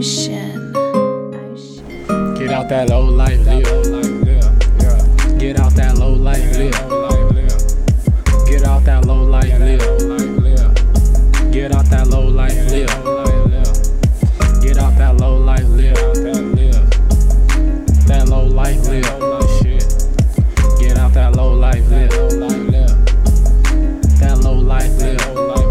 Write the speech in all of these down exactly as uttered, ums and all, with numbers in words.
Ocean. Get out that low life, live. Get out that low life, live. Get out that low life, live. Get out that low life, live. Get out that low life, live. That low life, live. Get out that low life, live. That low life, live.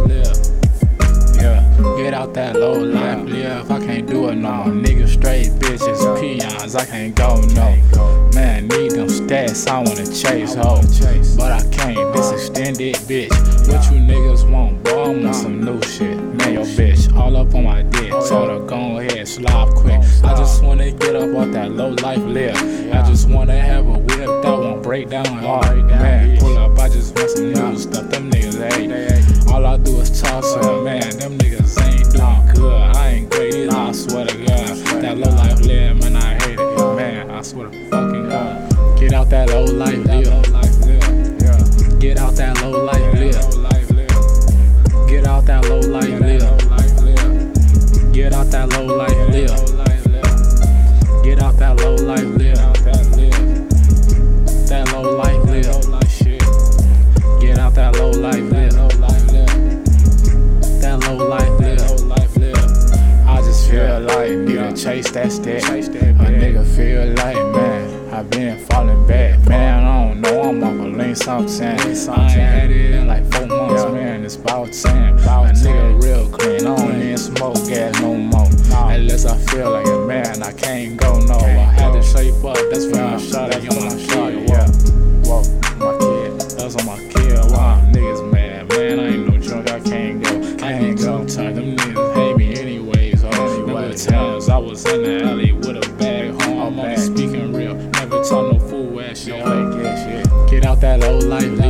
Yeah. Get out that low life, live. I can't do it no more. Niggas straight bitches, peons. I can't go no. Man, need them stats. I wanna chase hoes, but I can't. This extended bitch. What you niggas want, boy? I want some new shit. Man, your bitch all up on my dick. Told her go ahead, slide quick. I just wanna get up off that low life live. I just wanna have a whip that won't break down hard. Man, pull up. I just want some new stuff. Them niggas hate. All I do is talk, so man, them niggas ain't doing good. I ain't great either. I swear to God, that low life live, man, I hate it. Man, I swear to fucking God. Get out that low life live. Get out that low life live. Get out that low life live. Get out that low life live. Get out that low life live. That low life live. Get out that low life live. That low life live. I just feel like nigga chase that step. A nigga feel like, man, I been falling back. Man, I don't know, I'm off a lean something. I ain't had it in like four months, man. It's about time. A nigga real clean. I don't even smoke gas no more. Unless I feel like it, man, I can't go no. I had to shape up. That's when I shot it. You my shot it. Yeah. Whoa, my kid. That's on my kid. Wow, niggas mad, man. I ain't no drunk. I can't go. I ain't go turn. Them niggas hate me anyways. Oh, remember times I was in the alley with a bag home. I'm only speaking real. Never talk no fool ass shit. Get out that low life.